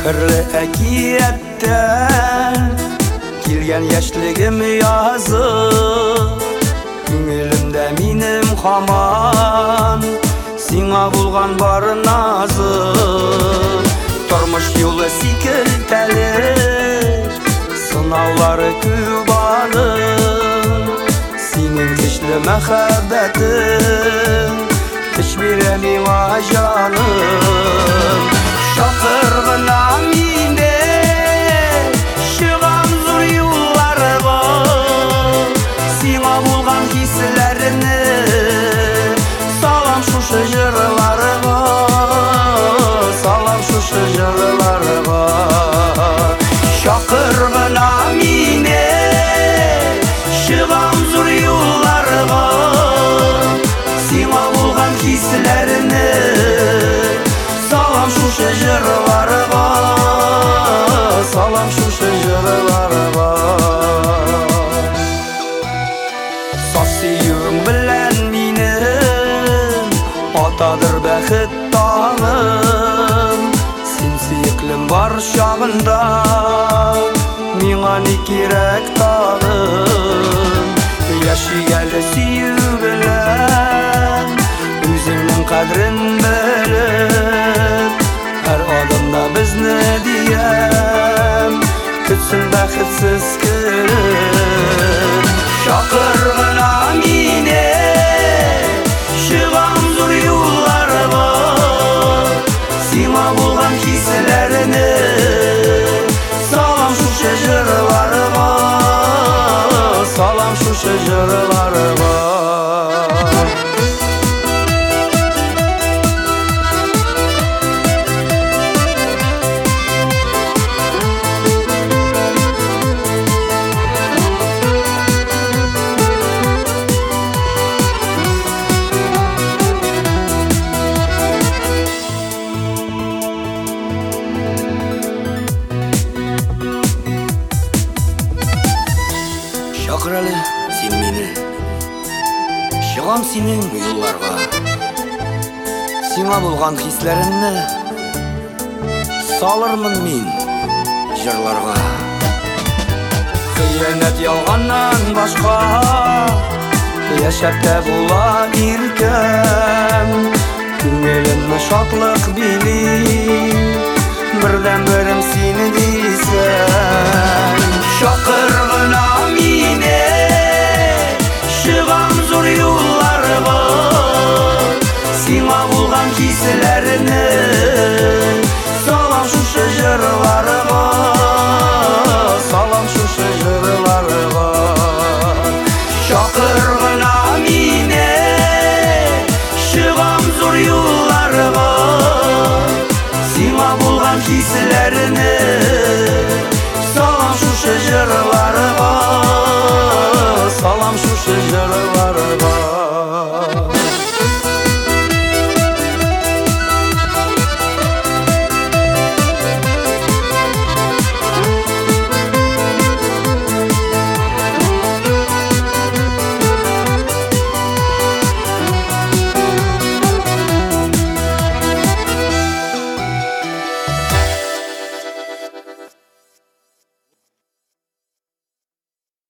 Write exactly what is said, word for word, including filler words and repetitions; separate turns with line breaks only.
Sehrli әкияттен Келген яшьлегім язып Күңелімдә минем хаман Сиңа булган бар назым Тормыш юлы сикелтәле Сынаулары күп аның Синең көчле мәхәббәтең Көч бирә миңа җаным Шакыр гына мине Чыгам зур юлларга Сиңа булган хисләрне Салам шушы җырларга Салам шушы җырларга Шакыр гына мине Чыгам зур юлларга Сиңа булган хисләрне Салам шушы җырларга Салам шушы җырларга Саф сөюең белән минем Атадыр бәхет таңым Син сөеклем бар чагында Миңа ни кирәк тагын Яшигәле сөю белән Үзеңнең кадрен белеп Һәр адымда безне диям Көтсен бәхетсез көн Шакыр гына мине Чыгам зур юлларга Сиңа булган хисләрне Салам шушы җырларга Салам шушы җырларга Шакыр әле син мине Чыгам синең юлларга Сиңа булган хисләремне Салырмын мин җырларга Хыянәт ялганнан башка Яшәп тә була иркәм Күңелемне шатлык били Бердән берем сине дисәм Шакыр гына мине Чыгам зур юлларга Сиңа булган хисләрне Салам шушы җырларга Салам шушы җырларга Шакыр гына мине Чыгам зур юлларга Сиңа булган хисләрне